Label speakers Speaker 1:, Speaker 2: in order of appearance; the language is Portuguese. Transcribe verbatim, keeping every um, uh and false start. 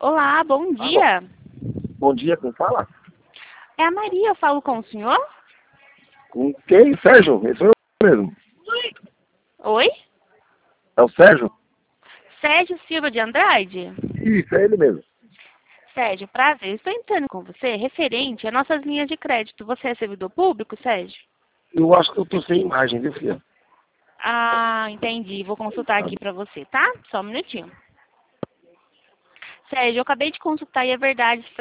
Speaker 1: Olá, bom dia.
Speaker 2: Bom dia, quem fala?
Speaker 1: É a Maria, eu falo com o senhor?
Speaker 2: Com quem? Sérgio? Esse sou eu mesmo.
Speaker 1: Oi?
Speaker 2: É o Sérgio?
Speaker 1: Sérgio Silva de Andrade?
Speaker 2: Isso, é ele mesmo.
Speaker 1: Sérgio, prazer. Estou entrando com você referente às nossas linhas de crédito. Você é servidor público, Sérgio?
Speaker 2: Eu acho que eu tô sem imagem, viu, filha?
Speaker 1: Ah, entendi. Vou consultar aqui para você, tá? Só um minutinho. Sérgio, eu acabei de consultar e é verdade.